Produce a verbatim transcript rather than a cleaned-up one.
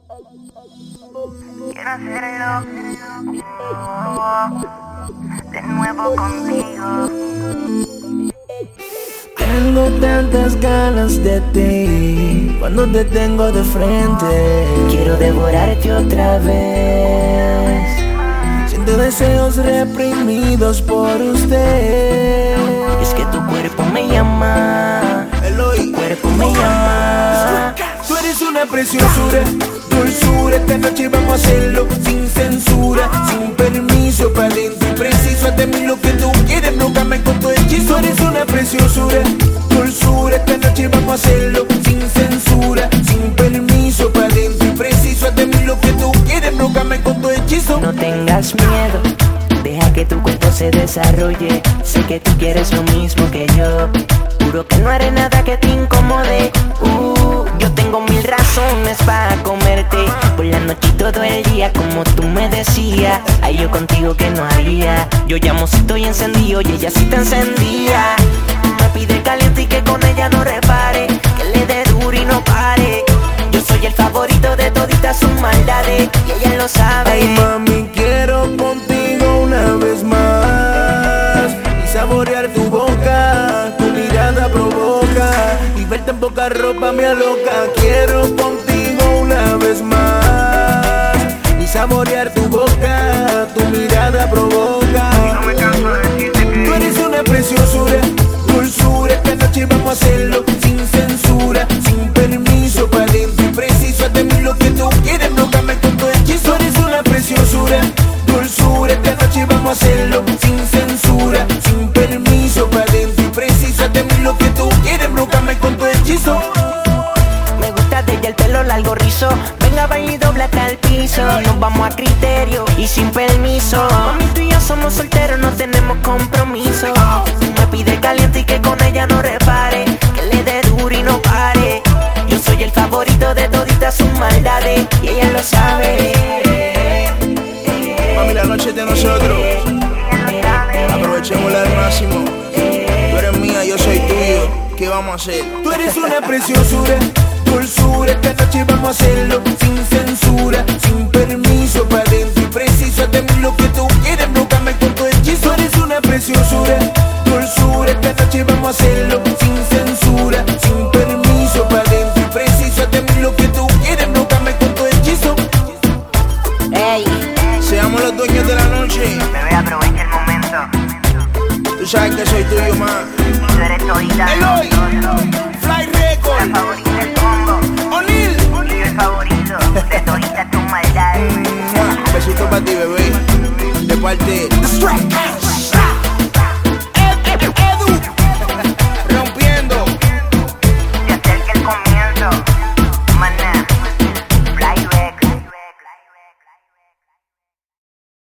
Quiero hacerlo de nuevo contigo. Tengo tantas ganas de ti cuando te tengo de frente. Quiero devorarte otra vez. Siento deseos reprimidos por usted. Es que tu cuerpo me llama, Eloy. tu cuerpo me llama. Tú eres una preciosura, dulzura. Esta noche vamos a hacerlo sin censura, sin permiso, pa' dentro y preciso. Hazte mí lo que tú quieres, nunca me con tu hechizo. Tú eres una preciosura, dulzura. Esta noche vamos a hacerlo sin censura, sin permiso, pa' dentro y preciso. Hazte mí lo que tú quieres, nunca me con tu hechizo. No tengas miedo, deja que tu cuerpo se desarrolle. Sé que tú quieres lo mismo que yo. Juro que no haré nada que te incomode. Uh, yo tengo mil razones para comerte. Por la noche y todo el día, como tú me decías. Ay, yo contigo que no haría. Yo llamo si estoy encendido y ella sí te encendía. Me pide caliente y que con ella no repare, que le dé duro y no pare. Yo soy el favorito de toditas sus maldades y ella lo sabe. Ay, mami, quiero contigo una vez más y saborear tu boca, tu mirada provoca y verte en poca ropa me aloca. Quiero contigo una vez más y saborear tu boca, tu mirada provoca. No me canso de decirte que Tú eres una preciosura, dulzura. Esta noche vamos a hacerlo sin censura, sin permiso, pa' dentro y preciso. Hazte mí lo que tú quieres, nunca me con tu hechizo. Tú eres una preciosura, dulzura. Esta noche vamos a hacerlo sin censura, sin permiso, pa' dentro y preciso. Hazte mí lo que tú quieres, nunca me con tu hechizo. Me gusta de ella el pelo largo rizo. Venga, baila y dobla hasta el piso. Nos vamos a criterio y sin permiso. Mami, tú y yo somos solteros, no tenemos compromiso. Me pide caliente y que con ella no repare, que le dé duro y no pare. Yo soy el favorito de toditas sus maldades y ella lo sabe. Mami, la noche es de nosotros, aprovechémosla al máximo. Tú eres mía, yo soy tuyo, ¿qué vamos a hacer? Tú eres una preciosura, dulzura. Esta noche vamos a hacerlo sin censura, sin permiso, pa' dentro y preciso. Hazte mí lo que tú quieres, nunca me con tu hechizo. Tú eres una preciosura, dulzura. Esta noche vamos a hacerlo sin censura, sin permiso, pa' dentro y preciso. Hazte mí lo que tú quieres, nunca me con tu hechizo. Ey, Seamos los dueños de la noche. bebé, aprovecha el momento. Tú sabes que soy tuyo, más. Tú eres todita de Eloy, nosotros. Fly La Record, favorita del combo. O'Neal. Y el favorito de toditas tus maldades. Besito para ti, bebé. De parte de The Strike.